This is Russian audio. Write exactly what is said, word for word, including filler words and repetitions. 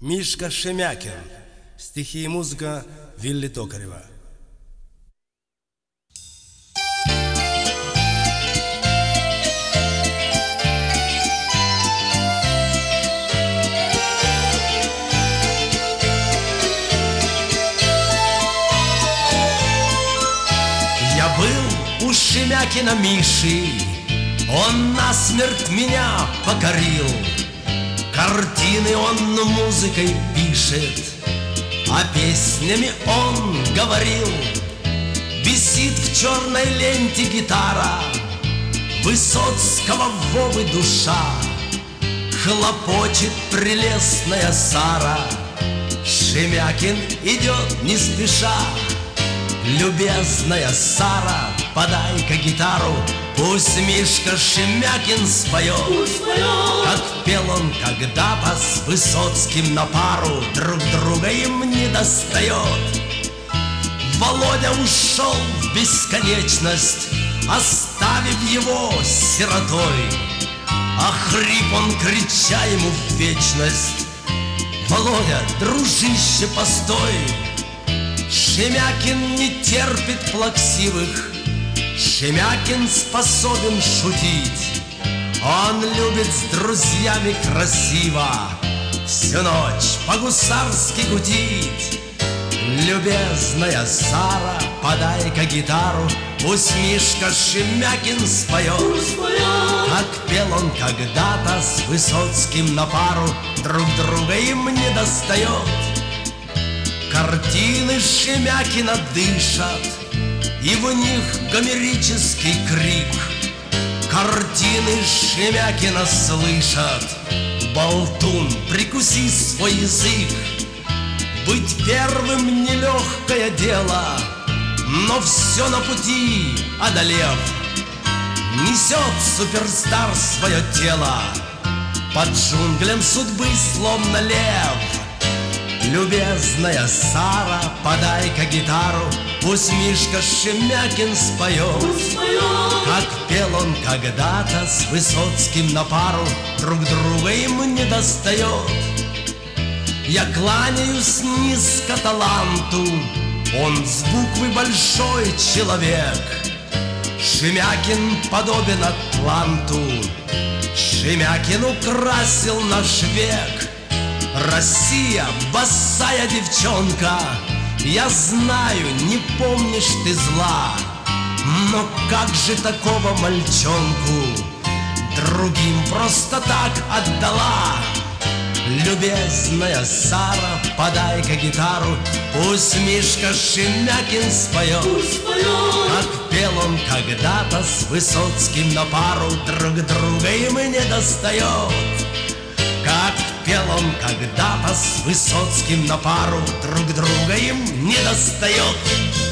Мишка Шемякин. Стихи и музыка Вилли Токарева. Я был у Шемякина Миши, он насмерть меня покорил. Картины он музыкой пишет, а песнями он говорил. Висит в черной ленте гитара Высоцкого Вовы душа. Хлопочет прелестная Сара, Шемякин идет не спеша. Любезная Сара, подай-ка гитару, пусть Мишка Шемякин споет, пусть споет. Как пел он когда-то с Высоцким на пару, друг друга им не достает. Володя ушел в бесконечность, оставив его сиротой. А хрип он, крича ему в вечность: Володя, дружище, постой! Шемякин не терпит плаксивых, Шемякин способен шутить. Он любит с друзьями красиво всю ночь по-гусарски гудить. Любезная Сара, подай-ка гитару, пусть Мишка Шемякин споет, как пел он когда-то с Высоцким на пару, друг друга им не достает. Картины Шемякина дышат, и в них гомерический крик. Картины Шемякина слышат: болтун, прикуси свой язык. Быть первым нелегкое дело, но все на пути одолев, несет суперстар свое тело под джунглям судьбы, словно лев. Любезная Сара, подай-ка гитару, пусть Мишка Шемякин споет, пусть споет. Как пел он когда-то с Высоцким на пару, друг друга им не достает. Я кланяюсь низко таланту, он с буквы большой человек. Шемякин подобен Атланту, Шемякин украсил наш век. Россия, босая девчонка, я знаю, не помнишь ты зла, но как же такого мальчонку другим просто так отдала? Любезная Сара, подай-ка гитару, пусть Мишка Шемякин споет, пусть споет. Как пел он когда-то с Высоцким на пару, друг друга им не достает. Как пел он когда-то с Высоцким на пару, друг друга им не достает.